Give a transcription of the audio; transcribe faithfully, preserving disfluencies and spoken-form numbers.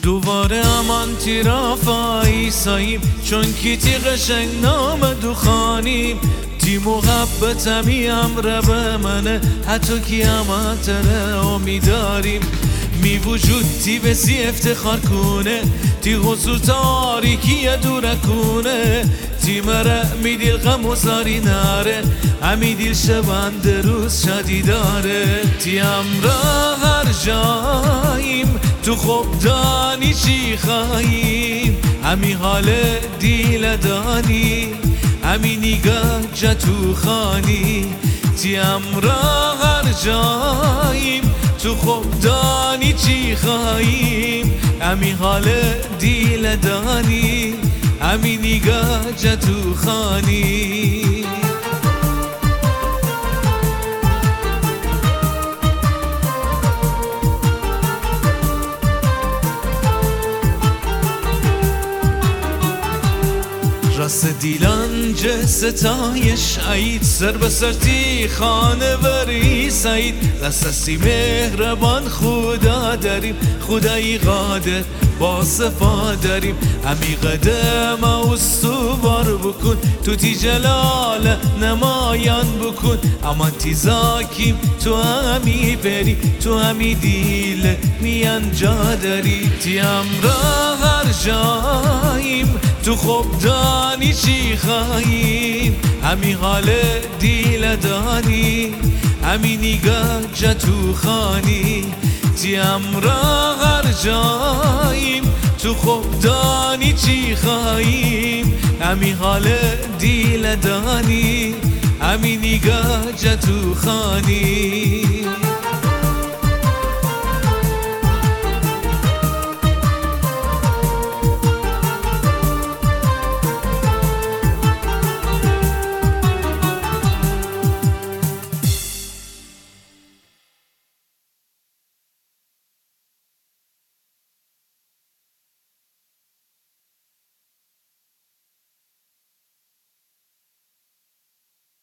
دوباره امان تیرافایی ساییم چون کی تی قشنگ نام دوخانیم تی محبتمی امره به منه حتی کی امتره امیداریم می وجود تی بسی افتخار کنه تی حضور تاریکی دوره کنه تی مره می دیل غم و زاری نره همی دیل شبند روز شدی داره تی امره هر جاییم تو خوب دانی چی خواهیم همی حال دیل دانی همی نگاه جا تو خانی تی امره هر جاییم تو خوب دانی چی خواهیم همی حال دیل دانی همی نگاه جا تو خانی راست دیلان جه ستایش عید سر به سر تی خانه وری سعید دستسی مهربان خدا داریم خدایی قادر با صفا داریم همی قدم استوار بکن تو تی جلال نمایان بکن امان تی زاکیم تو همی بری تو همی دیل میان جا داری تی امرا هر جاییم تو خوب دانی چی خواهیم همی حال دیل دانی همی نگاه جا تو خانی تی امرا هر جاییم تو خوب دانی چی خواهیم همی حال دیل دانی همی نگاه جا تو خانی